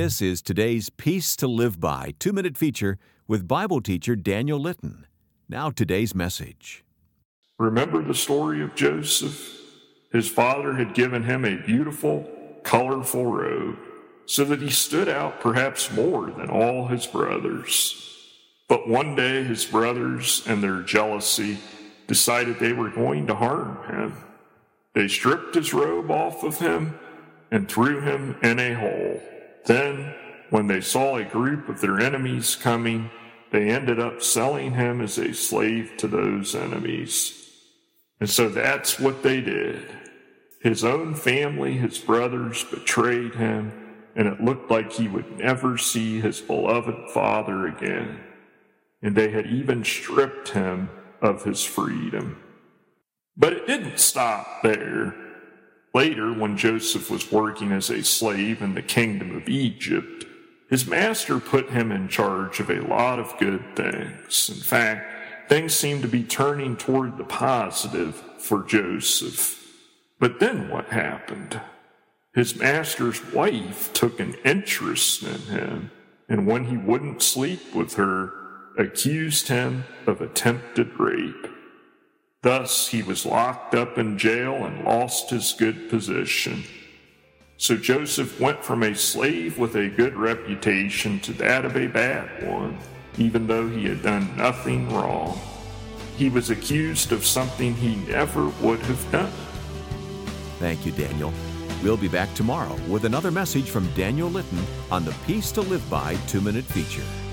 This is today's Peace to Live By 2-minute feature with Bible teacher Daniel Litton. Now today's message. Remember the story of Joseph? His father had given him a beautiful, colorful robe so that he stood out perhaps more than all his brothers. But one day his brothers, in their jealousy, decided they were going to harm him. They stripped his robe off of him and threw him in a hole. Then, when they saw a group of their enemies coming, they ended up selling him as a slave to those enemies. And so that's what they did. His own family, his brothers, betrayed him, and it looked like he would never see his beloved father again. And they had even stripped him of his freedom. But it didn't stop there. Later, when Joseph was working as a slave in the kingdom of Egypt, his master put him in charge of a lot of good things. In fact, things seemed to be turning toward the positive for Joseph. But then what happened? His master's wife took an interest in him, and when he wouldn't sleep with her, accused him of attempted rape. Thus, he was locked up in jail and lost his good position. So Joseph went from a slave with a good reputation to that of a bad one, even though he had done nothing wrong. He was accused of something he never would have done. Thank you, Daniel. We'll be back tomorrow with another message from Daniel Litton on the Peace to Live By 2-minute feature.